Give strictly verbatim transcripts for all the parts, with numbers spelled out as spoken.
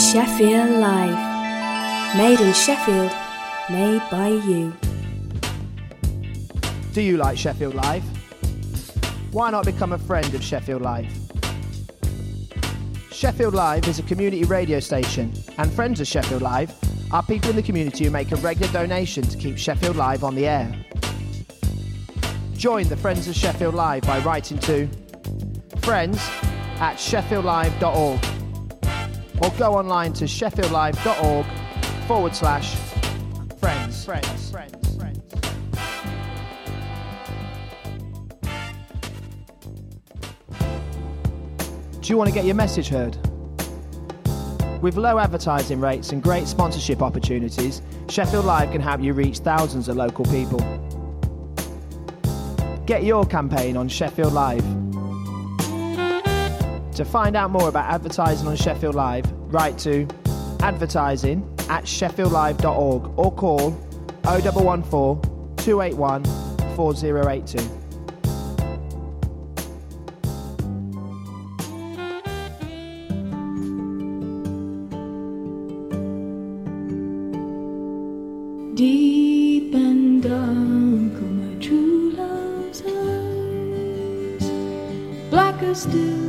Sheffield Live. Made in Sheffield, made by you. Do you like Sheffield Live? Why not become a friend of Sheffield Live? Sheffield Live is a community radio station, and friends of Sheffield Live are people in the community who make a regular donation to keep Sheffield Live on the air. Join the Friends of Sheffield Live by writing to friends at sheffield live dot org or go online to sheffield live dot org forward slash friends. Friends. Friends. Friends. Do you want to get your message heard? With low advertising rates and great sponsorship opportunities, Sheffield Live can help you reach thousands of local people. Get your campaign on Sheffield Live. To find out more about advertising on Sheffield Live, write to advertising at sheffield live dot org or call oh one one four, two eight one, four oh eight two. Deep and dark are my true love's eyes, blacker still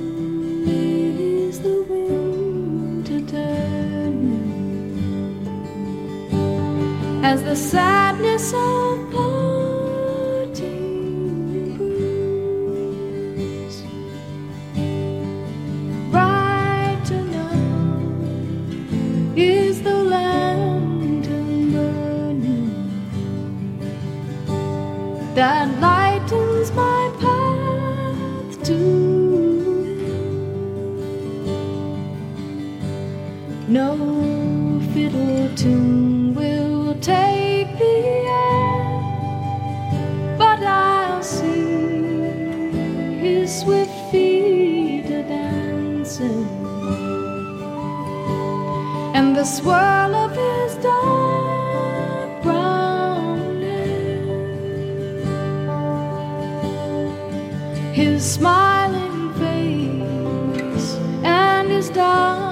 is the winter turning, as the sadness of parting brews. Brighter now is the lantern burning that lightens my path to. No fiddle tune will take the air, but I'll see his swift feet a dancing, and the swirl of his dark brown hair, his smiling face and his dark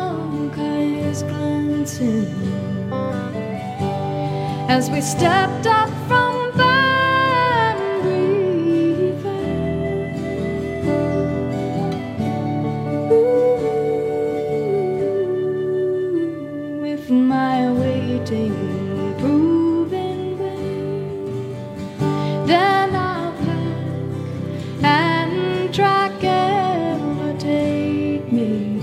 as we stepped up from Banbury Fair. Ooh, if my waiting proving vain, then I'll pack and track ever take me,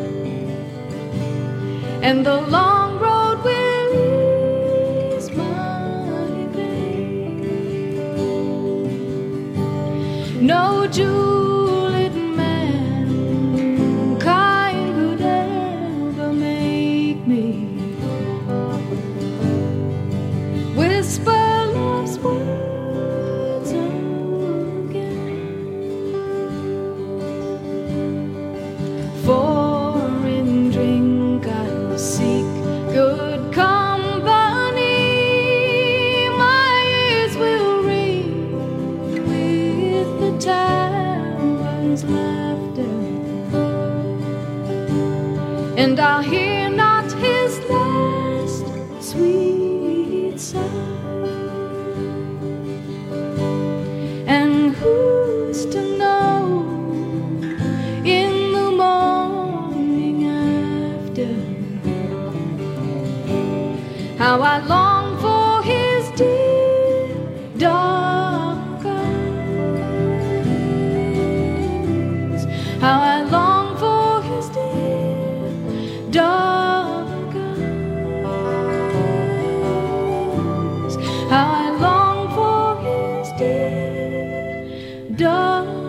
and the long road will ease my pain. No jeweled man kind could ever make me whisper love's words again. For in drink I'll seek good company, my ears will ring with the tavern's laughter, and I'll hear not his last sweet sigh. And who's to know in the morning after how I long for his dear dark eyes, how I long for his dear dark eyes, how I long for his dear dark eyes.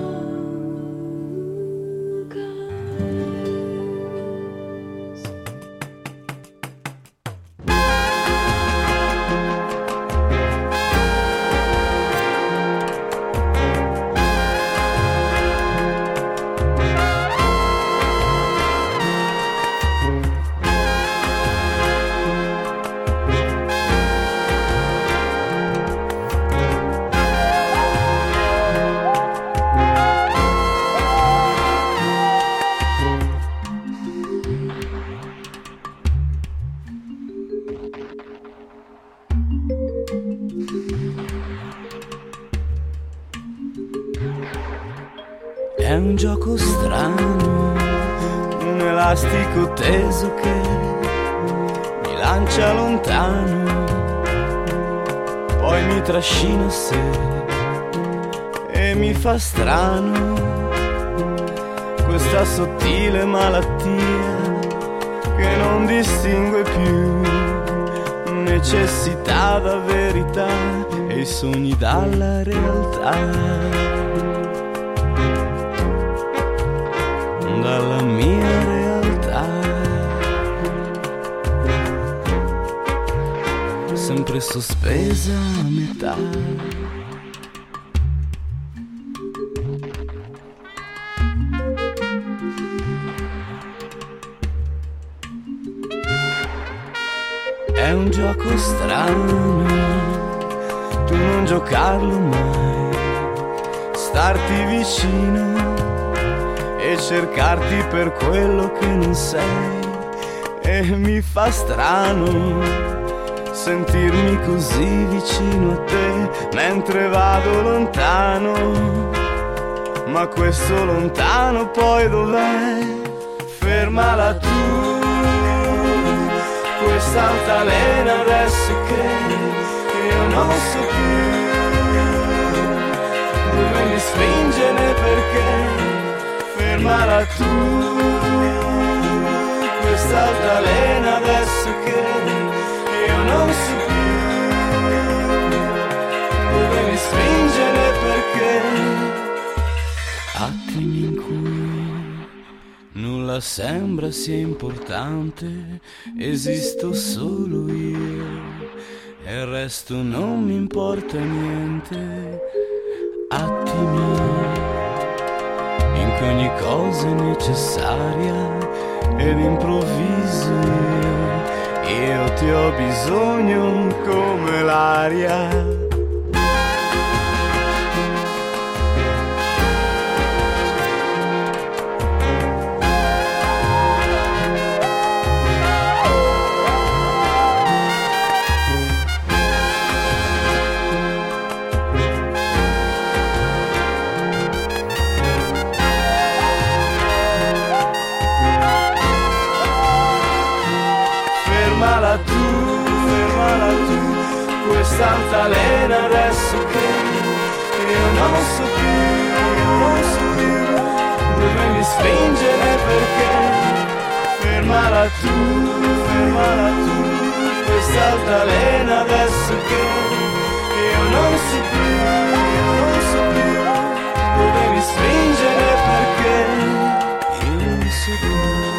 È un gioco strano, un elastico teso che mi lancia lontano, poi mi trascina a sé e mi fa strano questa sottile malattia che non distingue più necessità da verità e i sogni dalla realtà, dalla mia realtà, sempre sospesa a metà. È un gioco strano, tu non giocarlo mai, starti vicino e cercarti per quello che non sei. E mi fa strano sentirmi così vicino a te mentre vado lontano, ma questo lontano poi dov'è? Fermala tu, questa altalena adesso che io non so più dove mi spinge né perché. Fermala tu, questa altalena adesso che io non so più dove mi spinge né perché. Attimi in cui nulla sembra sia importante, esisto solo io e il resto non mi importa niente. Attimi in cui ogni cosa è necessaria ed improvviso io, io ti ho bisogno come l'aria. Fermala tu, fermala tu, questa altalena adesso che io non so più, io non so più dove mi spinge né perché. Fermala tu, fermala tu, questa altalena adesso che io non so più, io non so più dove mi spinge né perché. Io non so più.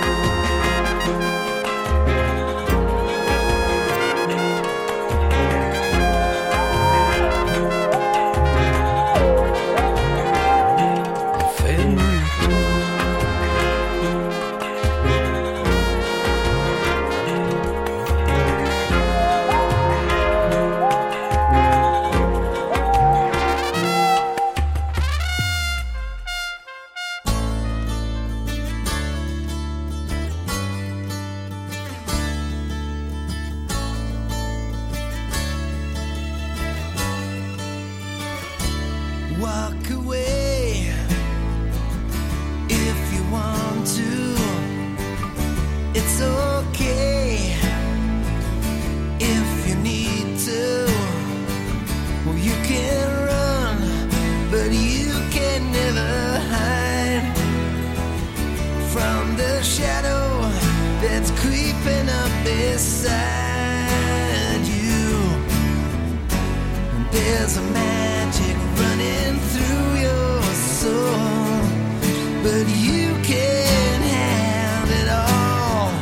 Walk away if you want to. It's okay if you need to. Well, you can run, but you can never hide from the shadow that's creeping up beside you. There's a magic running through your soul, but you can have it all.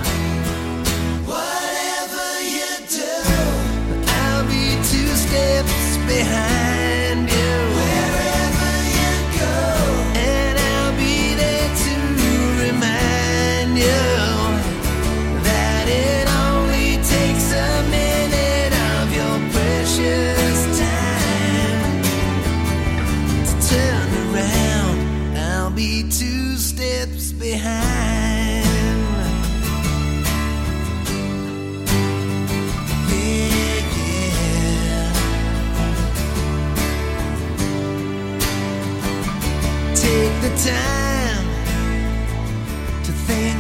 Whatever you do, I'll be two steps behind you. Wherever you go, and I'll be there to remind you that it only takes a minute of your precious time to turn around. I'll be two steps behind. Yeah, yeah.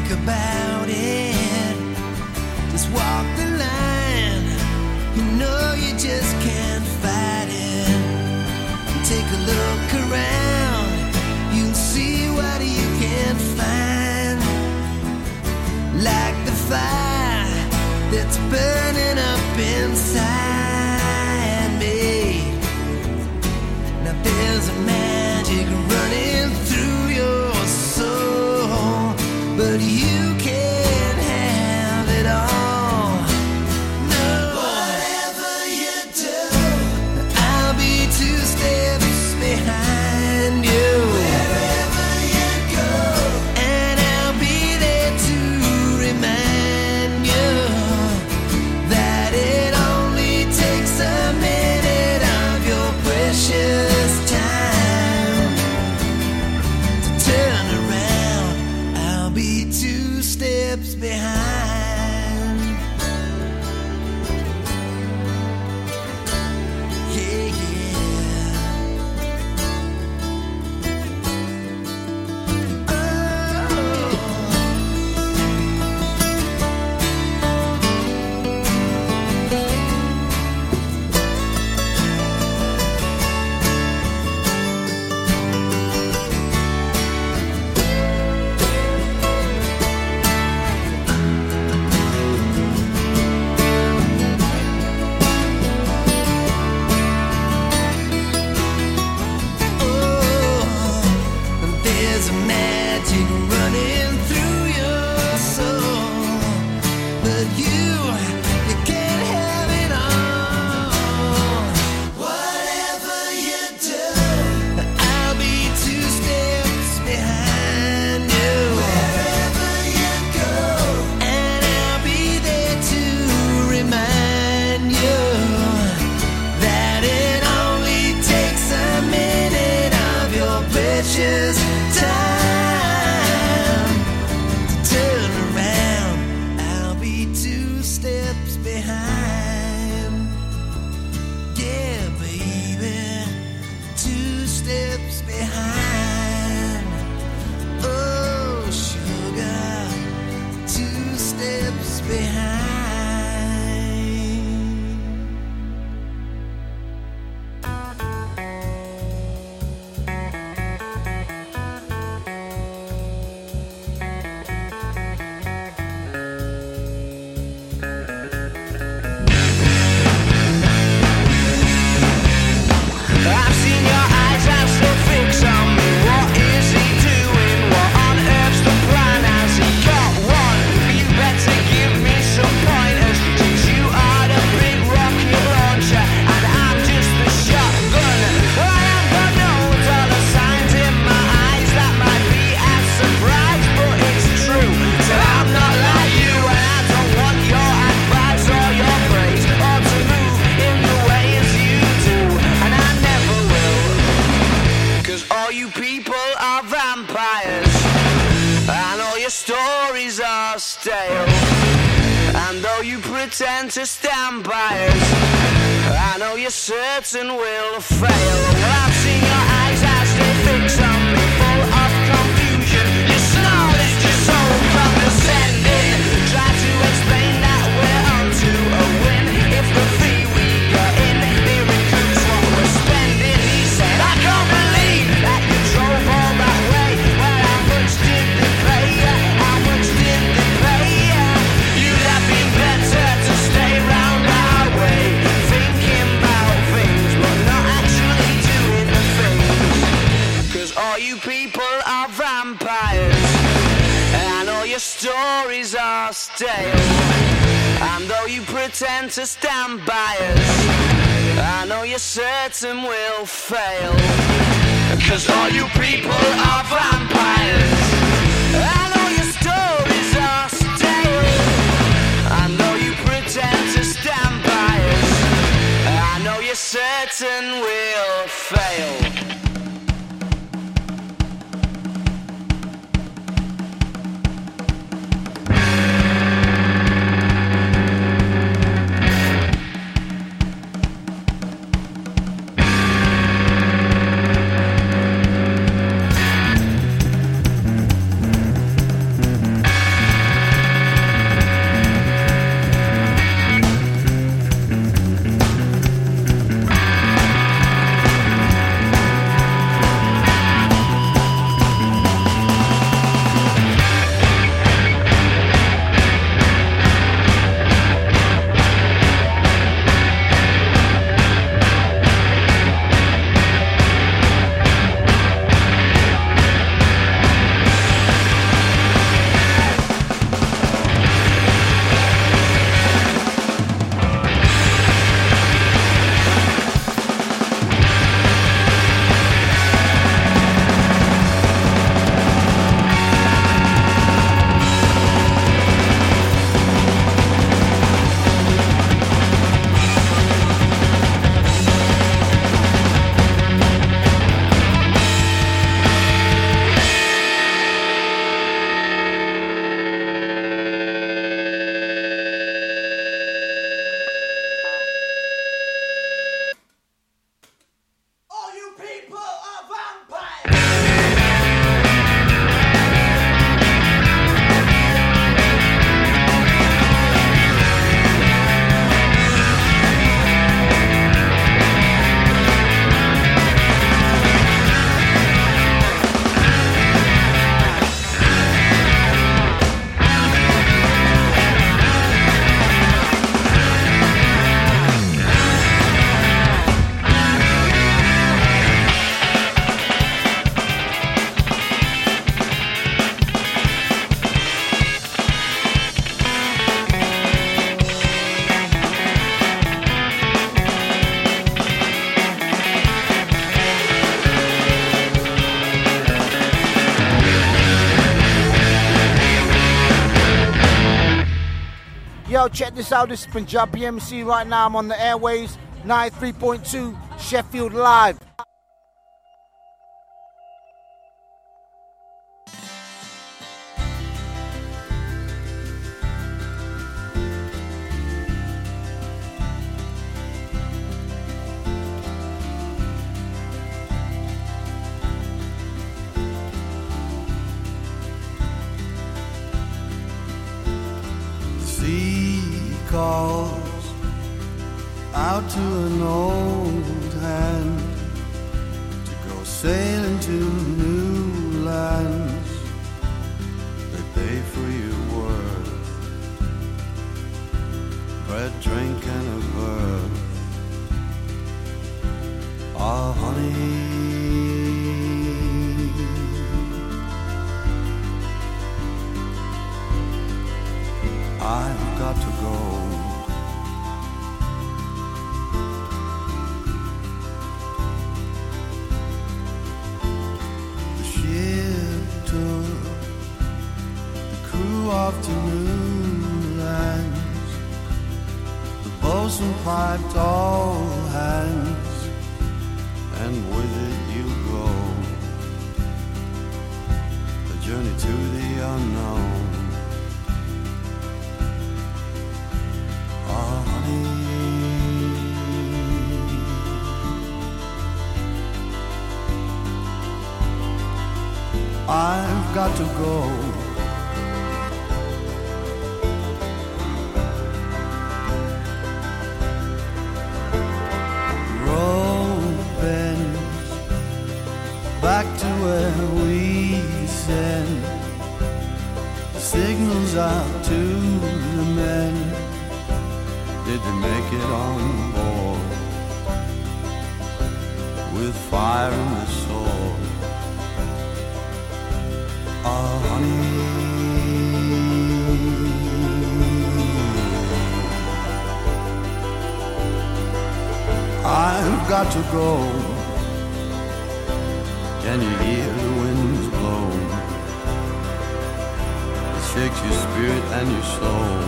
about it. Just walk the line. You know you just can't fight it. Take a look around. You'll see what you can find. Like the fire that's burning up inside me. Now there's a magic running through your soul, but you can't have it all. No. Whatever you do, I'll be two steps behind you. Wherever you go, and I'll be there to remind you that it only takes a minute of your precious time to turn around. I'll be two steps behind. Yeah, yeah. Oh. There's a magic running through your soul, but you, you can't have it all. Whatever you do, I'll be two steps behind you. Wherever you go, and I'll be there to remind you that it only takes a minute of your precious time to turn around. I'll be two steps behind. Yeah, baby, two steps behind. Oh, sugar, two steps behind. I've seen your eyes and still fix on me. What is he doing? What on earth's the plan? Has he got one? You better give me some pointers, since you are the big rocket launcher and I'm just the shotgun. I have got notes, all the signs in my eyes that might be a surprise, but it's true. So I'm not like you, and I don't want your advice or your praise, or to move in the way as you do, and I never will. Cause all you people are vampires, and all your stories are stale. And though you pretend to stand by us, I know you're certain we'll fail. Well, I've seen your eyes as they fix on me, full of confusion. You snarl, it's just so condescending. Try to explain that we're on to a win. If the fee we got in here recoups what we're spending, he said, I can't believe that you drove all that way. Well, how much did they pay ya? How much did they pay ya? You'd have been better to stay round our way, thinking about things, but not actually doing the things. Cause all you people are vampires, and all your stories are stale. And though you pretend to stand by us, I know you're certain we'll fail. Cause all you people are vampires, and all your stories are stale. And though you pretend to stand by us, I know you're certain we'll fail. Yo, check this out. This is Punjabi M C. Right now I'm on the airwaves, ninety-three point two Sheffield Live. Calls out to an old hand to go sailing to new lands. They pay for your worth, bread, drink, and a berth. Ah, honey, I've got to go. The ship took the crew off to new lands. The bosun piped all hands, and with it you go. A journey to the unknown. I've got to go. Road bends back to where we send signals out to the men. Did they make it on board with fire in the soul? Oh, honey, I've got to go. Can you hear the winds blow? It shakes your spirit and your soul.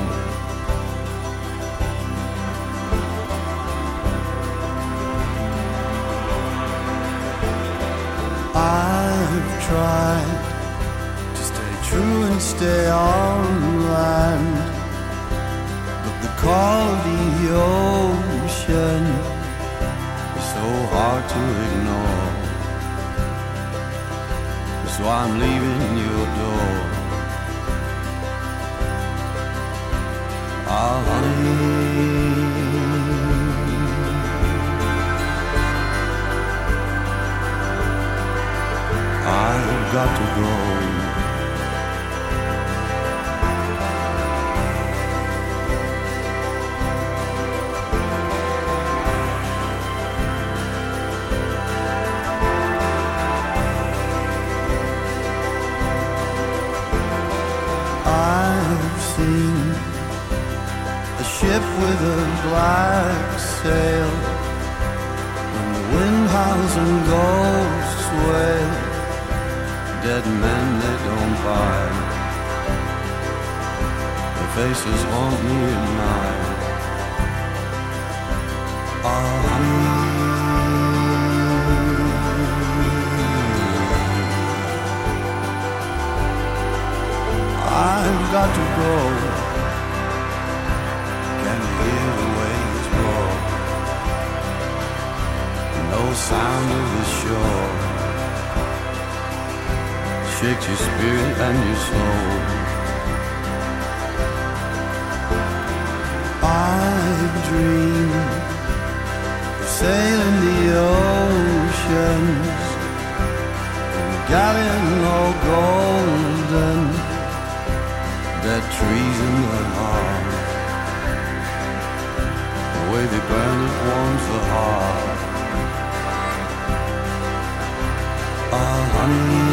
I've tried true and stay on land, but the call of the ocean is so hard to ignore. So I'm leaving your door. Ah, honey, I've got to go. Ship with a black sail, and the wind howls and ghosts wail. Dead men they don't buy, their faces haunt me at night. Oh, honey, I've got to go. No sound of the shore shakes your spirit and your soul. I've dreamed of sailing the oceans in a galleon all golden, dead trees in the heart. The way they burn it warms the heart. Oh, honey,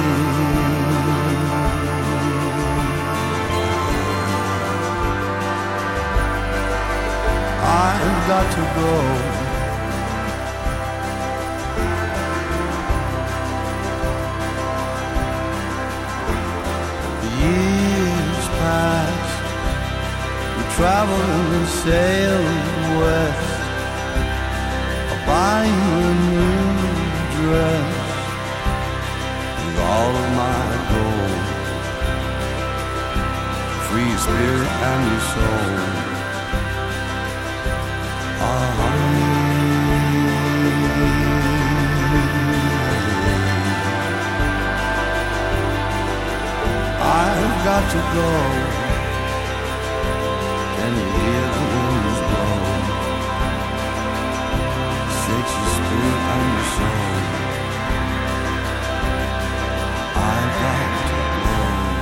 I've got to go. The years passed, we traveled and sailed west. I'll buy you a new dress with all of my gold. Free your spirit and your soul. Ah, I've got to go. Can you hear the winds blow? Shakes your spirit and your soul. I've got to go.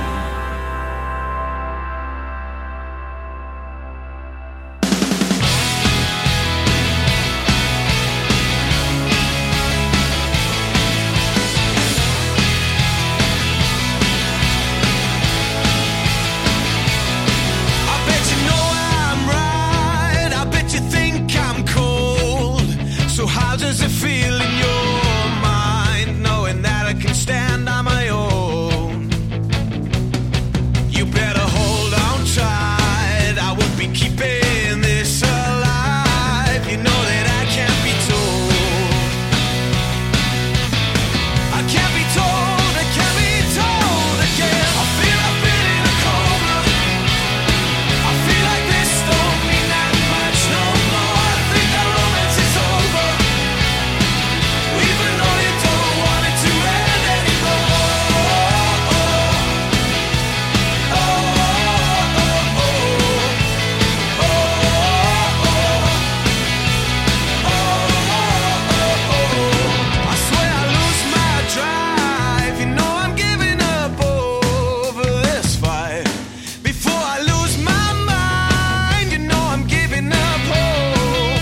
Does it feel in your mind, knowing that I can stand on my own? You better hold on tight, I will be keeping this alive. You know that I can't be told. I can't be told, I can't be told again. I feel I've been in a coma. I feel like this don't mean that much no more. I think our romance is over. Even though you don't want it to end anymore. Oh, oh, oh, oh, oh, oh. I swear I lose my drive. You know I'm giving up over this fight. Before I lose my mind, you know I'm giving up hope.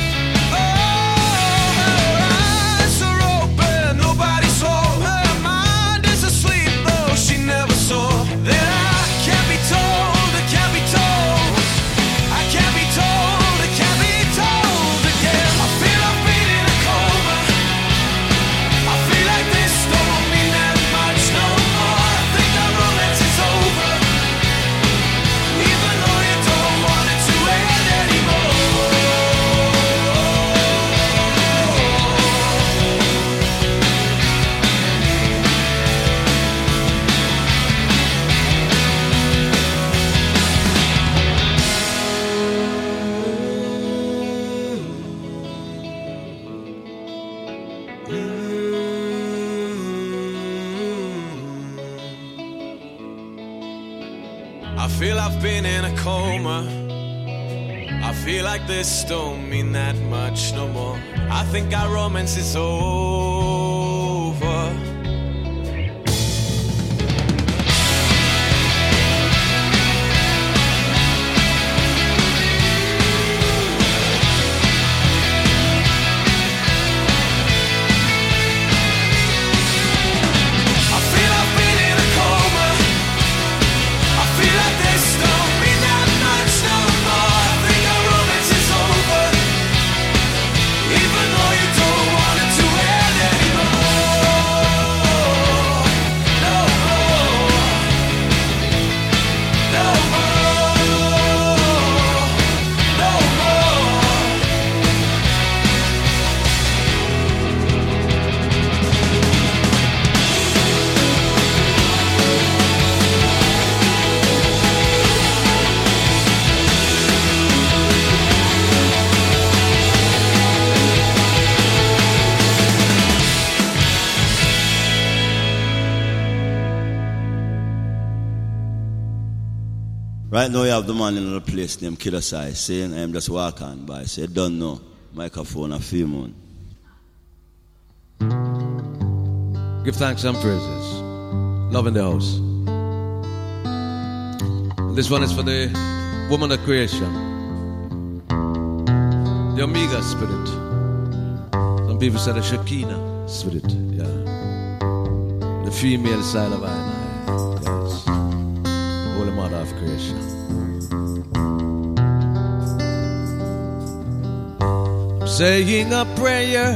Oh, eyes are open, nobody saw her mind is asleep, though she never saw that I can't be told, I can't be told, I can't be told, I can't be told again. I feel I've been in a coma. I feel like this don't mean that much no more. I think our romance is over, even though you don't want it to end anymore. I feel I've been in a coma. I feel like this don't mean that much no more. I think our romance is over. I feel I've been in a coma. I feel like this don't mean that much no more. I think our romance is over, even though you don't want it to end anymore. No more, no more, no more. Right now you have the man in the place named Killer Size saying, I'm just walking by. Say, don't know. Microphone a few moon. Give thanks and praises. Love in the house. This one is for the woman of creation. The Omega spirit. Some people say the Shekinah spirit. Yeah. The female side of I and I. Yes. Holy Mother of creation. I'm saying a prayer,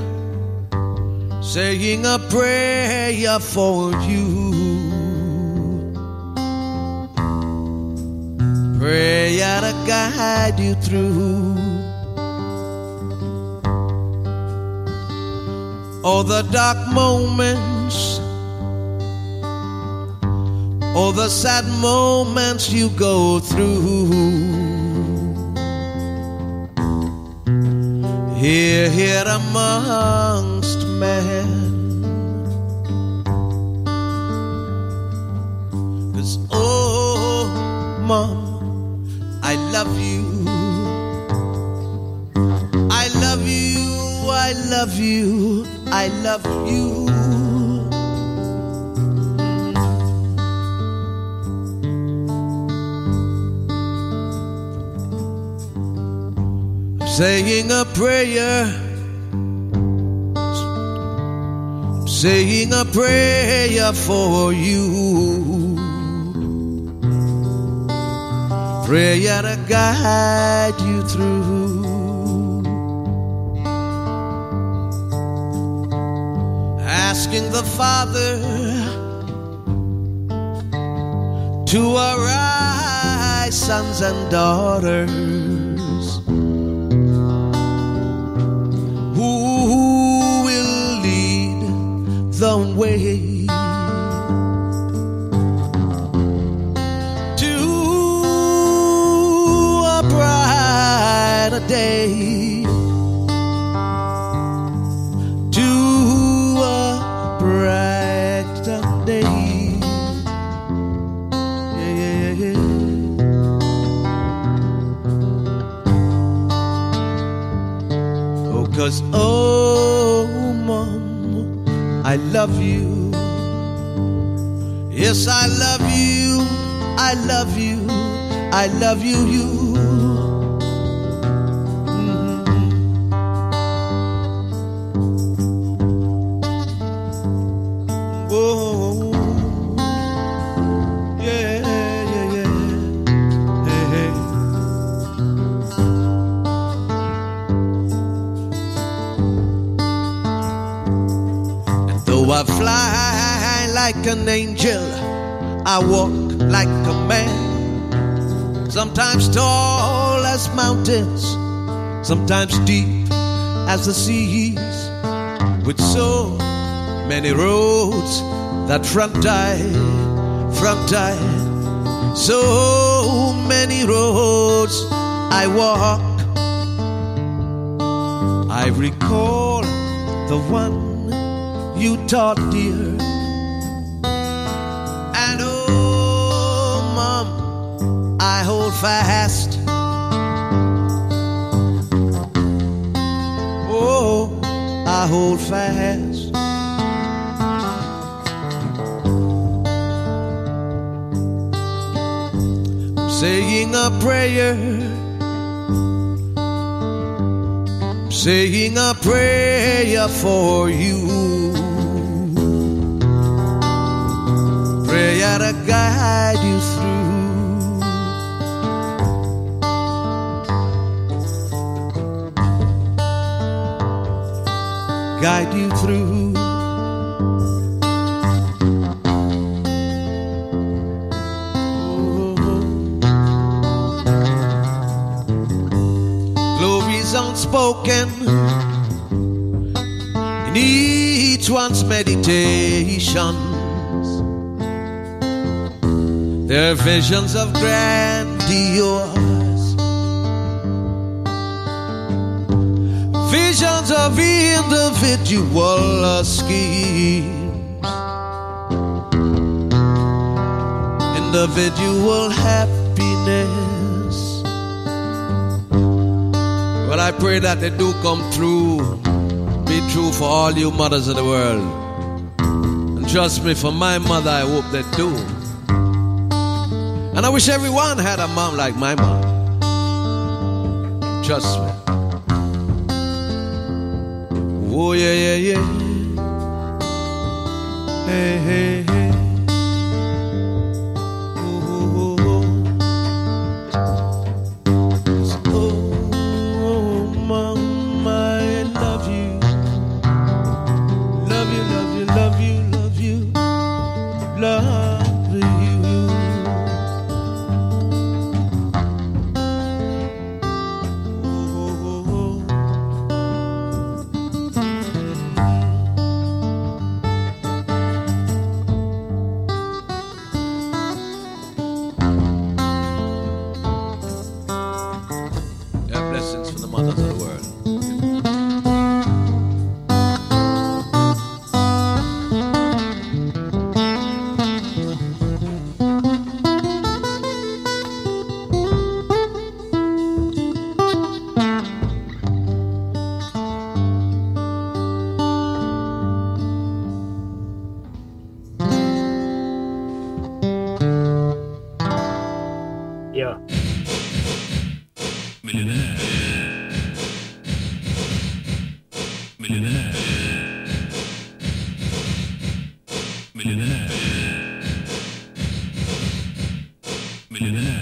saying a prayer for you. Pray prayer to guide you through all the dark moments, all the sad moments you go through. Here, here amongst men, 'cause oh, Mom, I love you, I love you, I love you, I love you. Saying a prayer, saying a prayer for you, prayer to guide you through. Asking the Father to arise, sons and daughters, who will lead the way to a brighter day, to a brighter day. Yeah, yeah, yeah. Oh, 'cause oh, Mom, I love you. Yes, I love you. I love you. I love you, you. I fly like an angel, I walk like a man, sometimes tall as mountains, sometimes deep as the seas, with so many roads that front I, front I, so many roads I walk. I recall the one you taught, dear, and oh, Mom, I hold fast. Oh, I hold fast. I'm saying a prayer, I'm saying a prayer for you, prayer to guide you through. Guide you through. Oh. Glories unspoken in each one's meditation. They're visions of grandiose, visions of individual schemes, individual happiness. Well, I pray that they do come true, be true for all you mothers of the world. And trust me, for my mother, I hope they do. And I wish everyone had a mom like my mom. Trust me. Oh, yeah, yeah, yeah. Hey, hey, hey. Oh, oh, oh, oh. Oh, Mom, I love you. Love you, love you, love you, love you. Love you. Millionaire. Millionaire. Millionaire. Millionaire.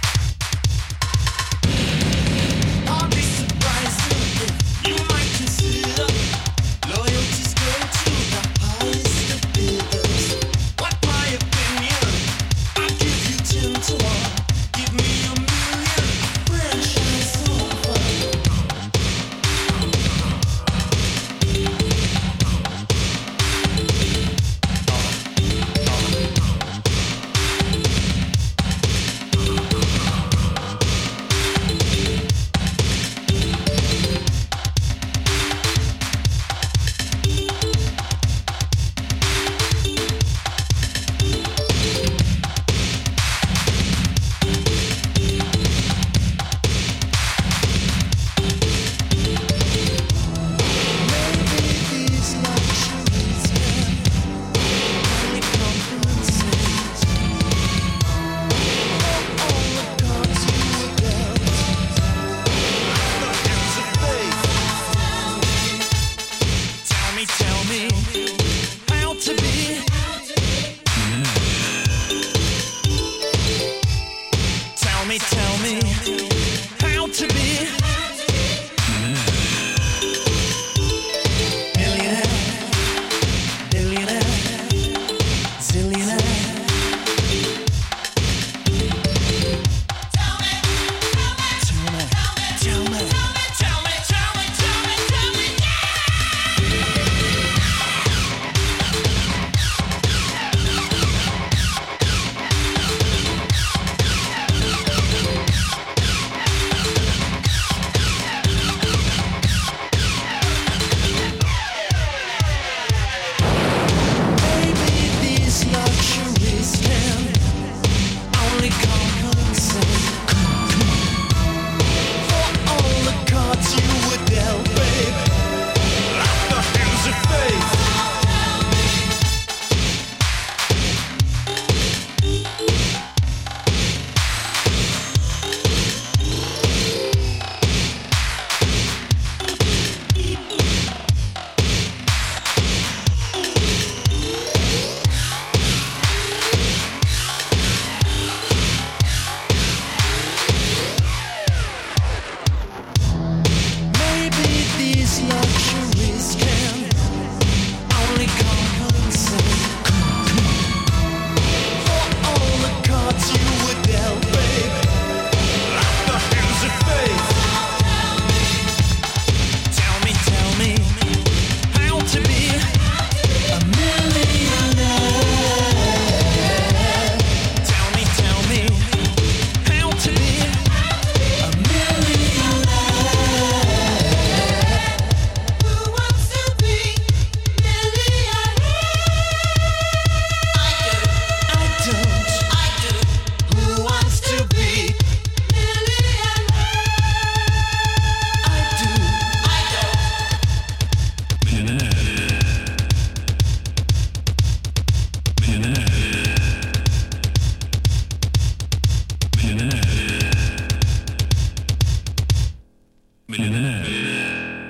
I'll be surprised if you might consider millionaire.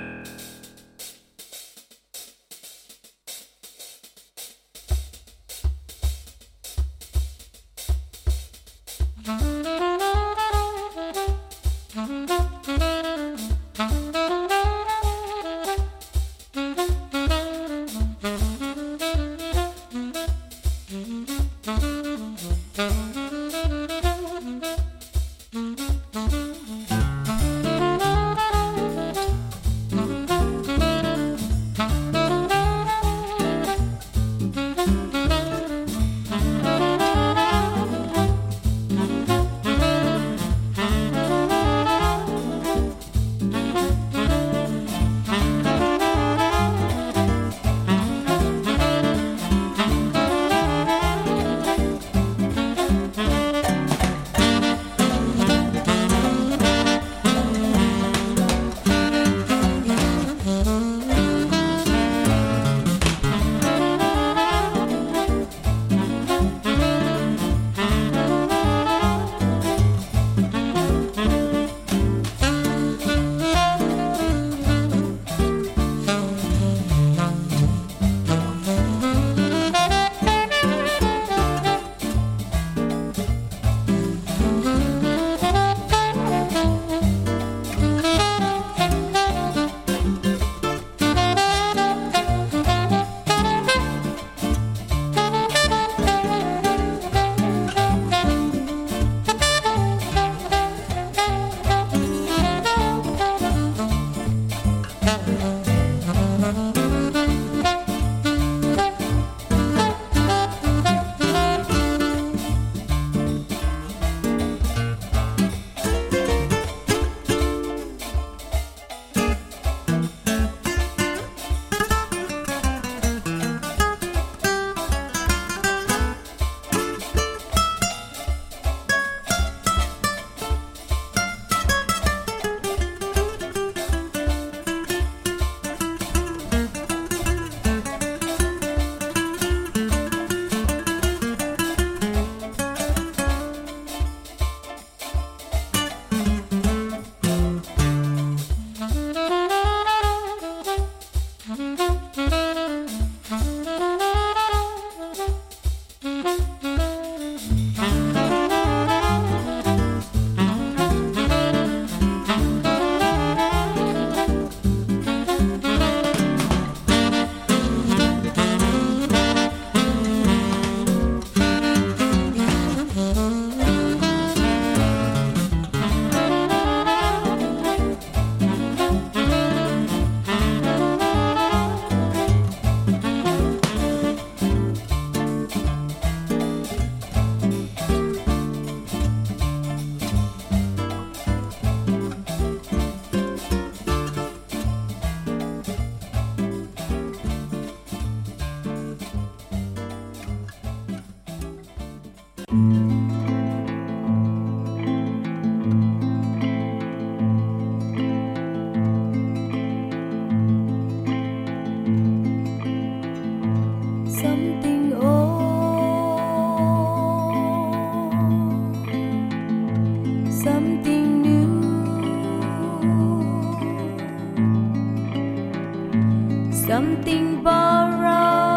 something borrowed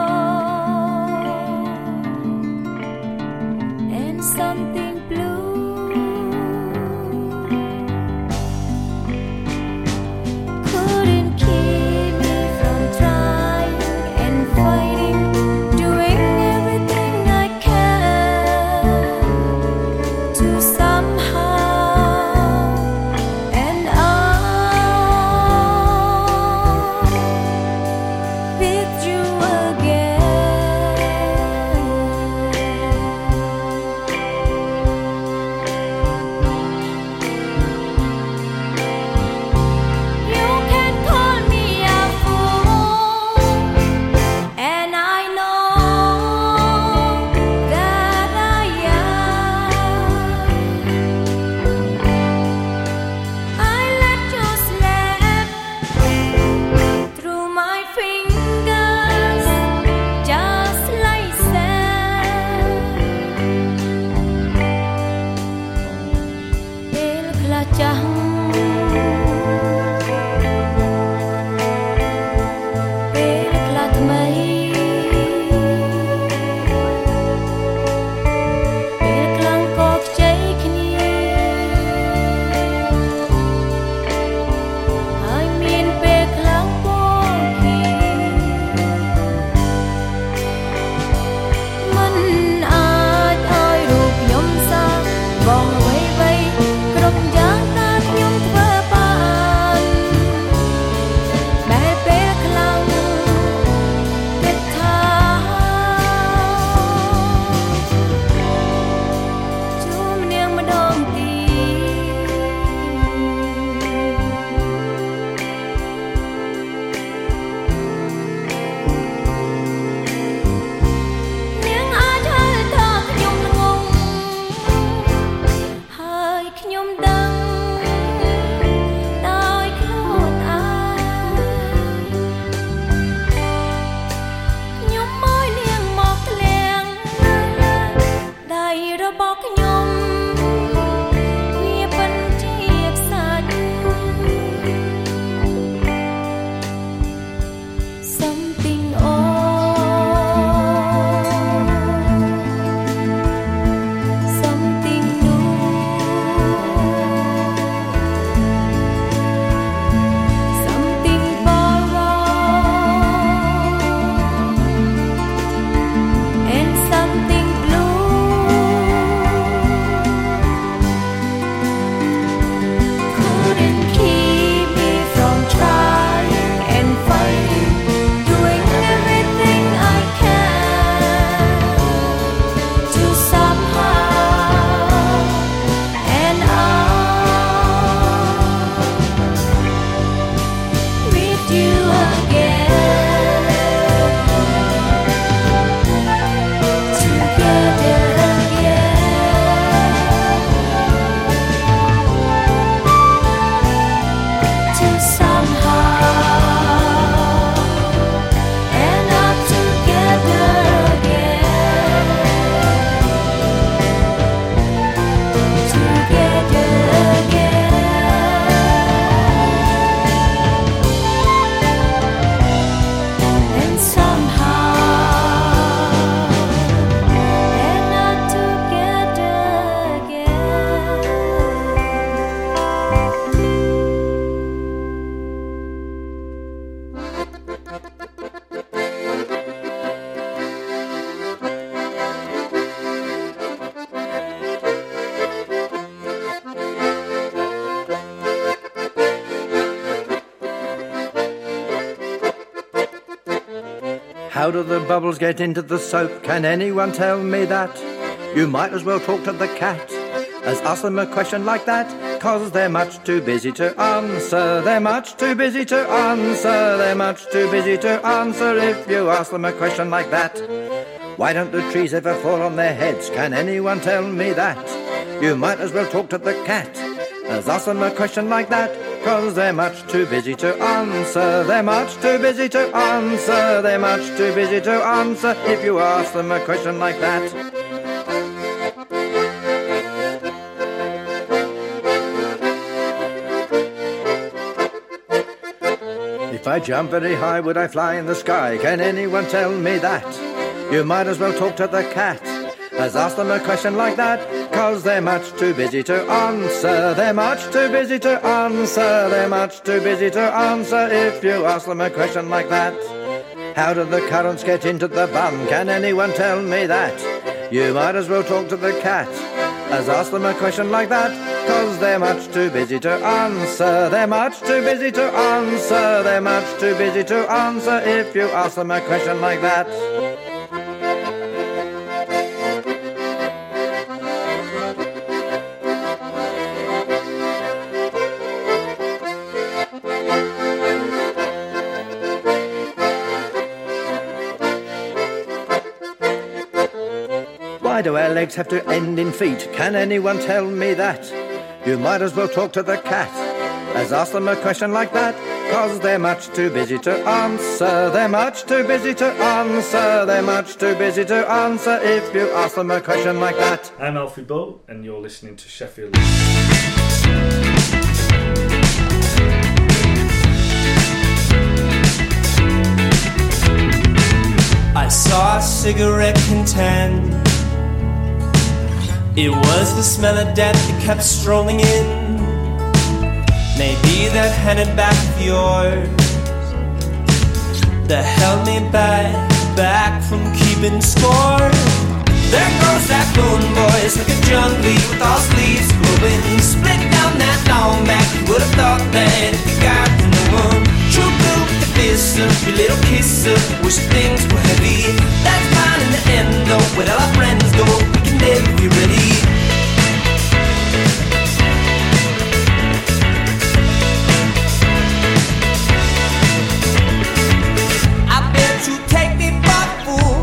and something blue. Couldn't keep me from trying and fighting, doing everything I can to somehow and I'll pick you again. How do the bubbles get into the soap? Can anyone tell me that? You might as well talk to the cat as ask them a question like that, 'cause they're much too busy to answer. They're much too busy to answer. They're much too busy to answer if you ask them a question like that. Why don't the trees ever fall on their heads? Can anyone tell me that? You might as well talk to the cat as ask them a question like that, 'cause they're much too busy to answer. They're much too busy to answer. They're much too busy to answer if you ask them a question like that. If I jump very high, would I fly in the sky? Can anyone tell me that? You might as well talk to the cat as ask them a question like that, 'cause they're much too busy to answer. They're much too busy to answer. They're much too busy to answer if you ask them a question like that. How do the currants get into the bum? Can anyone tell me that? You might as well talk to the cat as ask them a question like that, 'cause they're much too busy to answer. They're much too busy to answer. They're much too busy to answer if you ask them a question like that. Why do our legs have to end in feet? Can anyone tell me that? You might as well talk to the cat as ask them a question like that, 'cause they're much too busy to answer. They're much too busy to answer. They're much too busy to answer if you ask them a question like that. I'm Alfie Bull, and you're listening to Sheffield. I saw a cigarette contend. It was the smell of death that kept strolling in. Maybe that handed back of yours that held me back, back from keeping score. There goes that moon, boys, like a jungle with all sleeves glowing. Split down that long back, you would have thought that if you got to know one. True blue with the fist up, your little kiss up, wish things were heavy. That's fine in the end though, where all our friends go, we can never be ready. I bet you take me for a fool.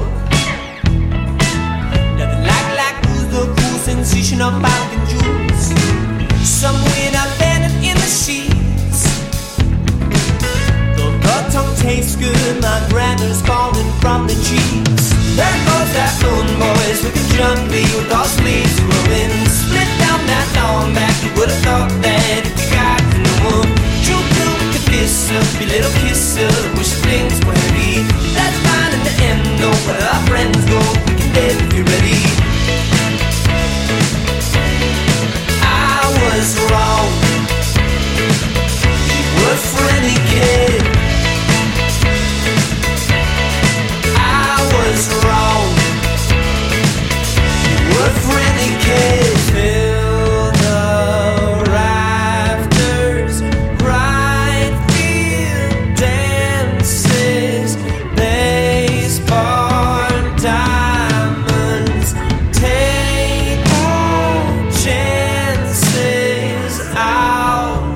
Nothing like, like who's the cool sensation of Falcon Juice. Somewhere I landed in the sheets. Though the tongue tastes good, my grander's falling from the cheeks. There goes that moon, boys, looking jumpy with all sleeves glowing. Split down that long back, you would have thought that if you got to know one. True blue with the fist up, your little kiss up, wish things were heavy. That's fine in the end though, where our friends go, we can never be ready. I was wrong, you were a friendly kid. I was wrong, you were a friendly kid. Fill the rafters, right field dances, baseball diamonds, take all chances out.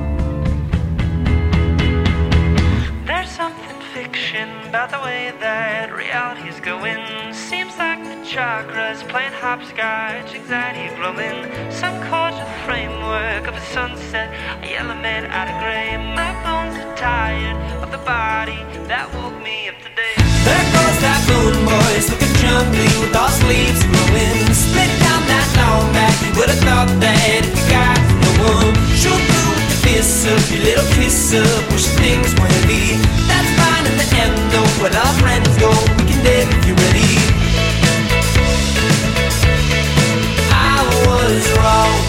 There's something fiction about the way that reality's going. Seems like the chakras playing hopscotch, anxiety glowing. Some cordial framework of a sunset, a yellow man out of gray. My bones are tired of the body that woke me up today. There goes that moon, boys, looking jumbly with all sleeves glowing. Split down that long back, you would have thought that if you got no one. True blue with the fist up, your little kiss up, wish things were heavy. That's fine in the end though, where our friends go, we can live if you're ready. I was wrong,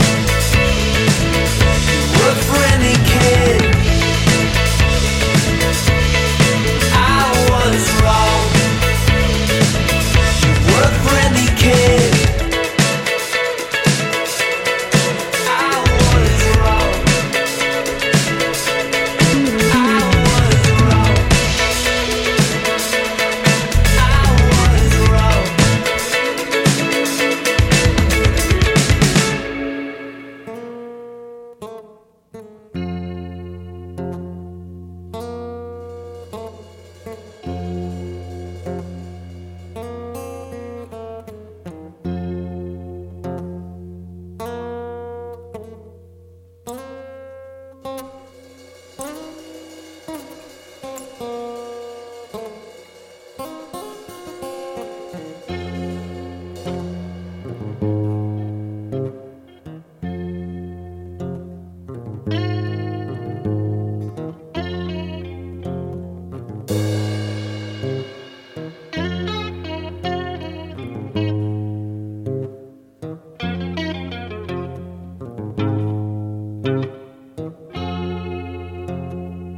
you were a friendly kid. I was wrong, you were a friendly kid. I was wrong, I was wrong.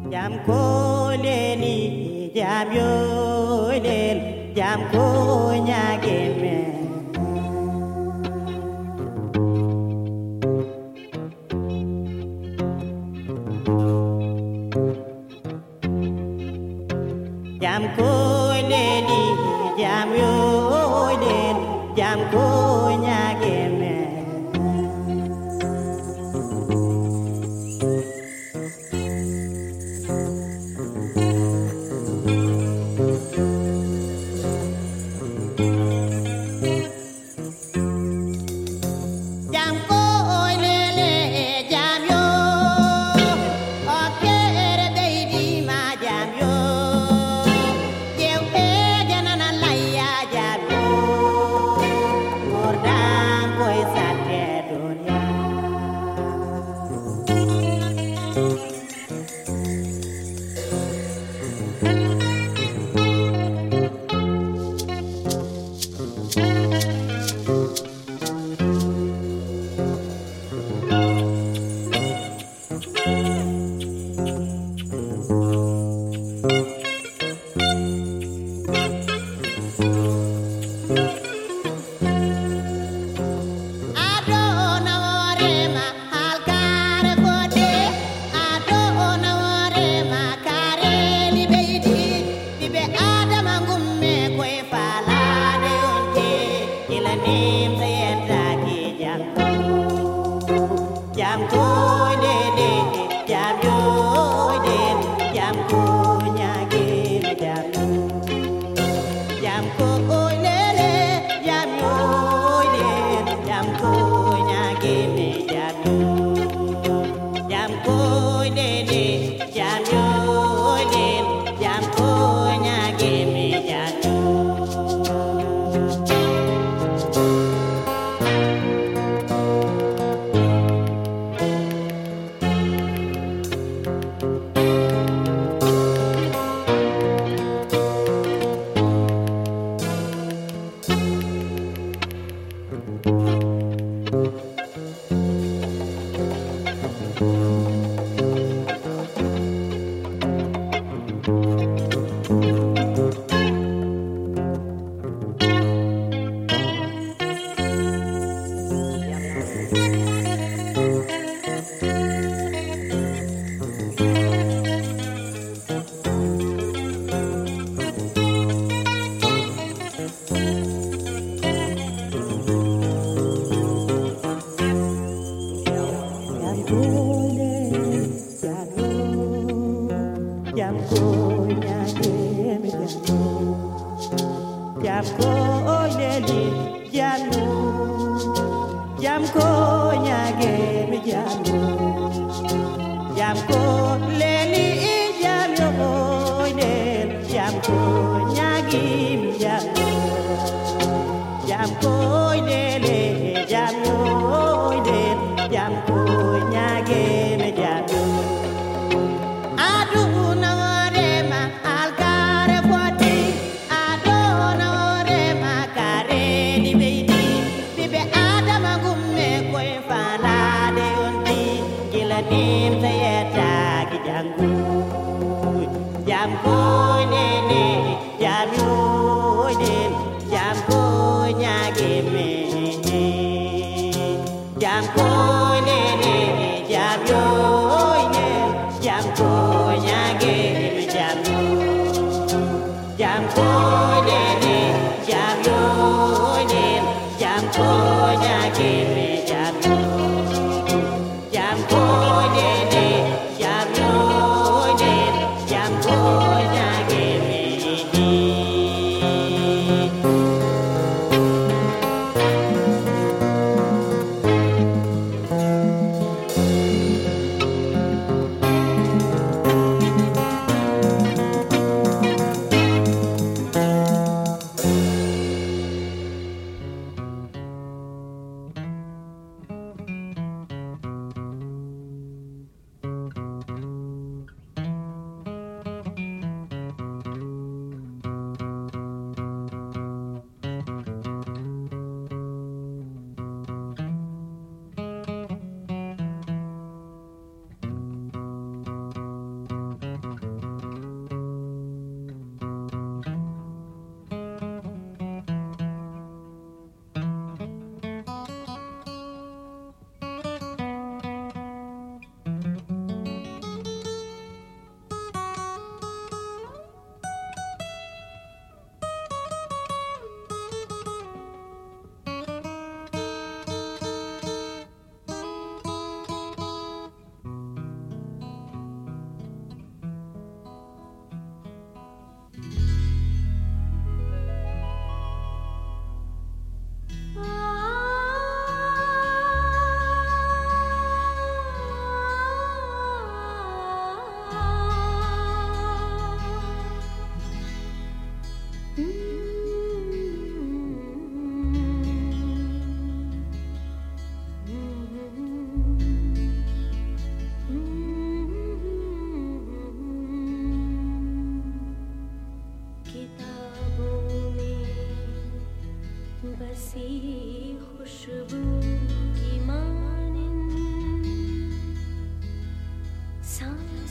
Jam ko leni jam yo len jam ko nyage me jam ko leni jam yo len jam ko nyage me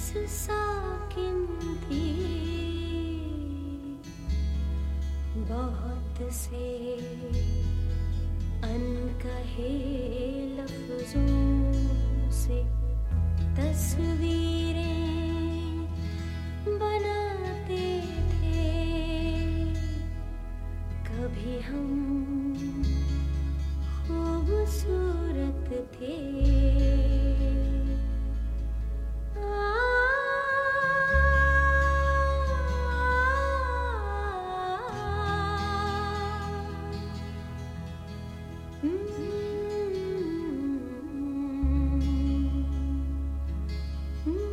साकिन थी बहुत से अनकहे लफ्जों से तस्वीर